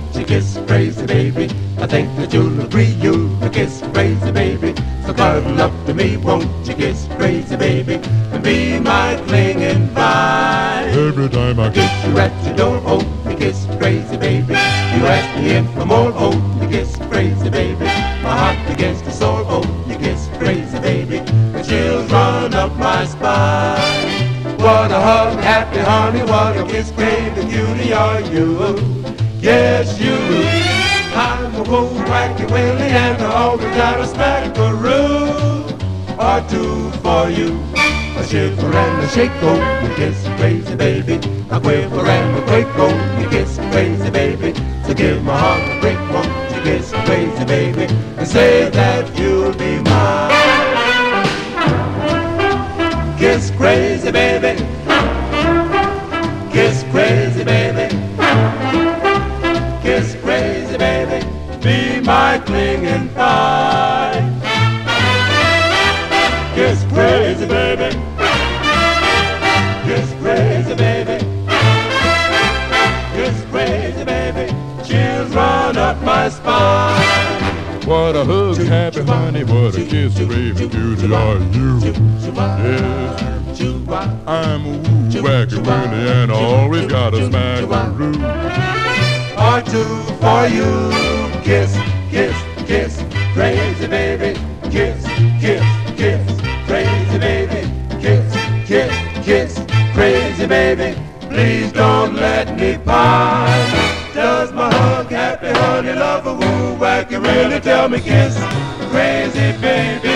you kiss crazy baby? I think that you'll agree you'll kiss crazy baby. So cuddle up to me, won't you kiss crazy baby? And be my clinging vine. Every time I Kiss you at your door, oh, you kiss crazy baby. You ask me in for more, oh, you kiss crazy baby. My heart begins to soar, oh, you kiss crazy baby. The chills run up my spine. What a hug, happy honey, what a kiss, crazy beauty are you. Yes, you. I'm a old wacky Willie and I always got a smackaroo or two for you. A shiver and a shake, oh, you kiss crazy baby. A quiver and a quake, oh, you kiss crazy baby. So give my heart a break, won't you kiss crazy baby? And say that you'll be mine. Kiss crazy baby. Kiss crazy baby. Kiss crazy baby. Be my clinging vine. Kiss crazy baby. Kiss crazy baby. Kiss crazy baby. Chills run up my spine. What a hug, happy honey, what a kiss, baby, beauty are you. Yes, you. I'm a wacky Willie and I always got a smackaroo or two for you. Kiss, kiss, kiss, crazy baby. Kiss, kiss, kiss, crazy baby. Kiss, kiss, kiss, crazy baby. Please don't let me pine. Does my hug, happy honey, love a woo wacky really tell me kiss crazy baby?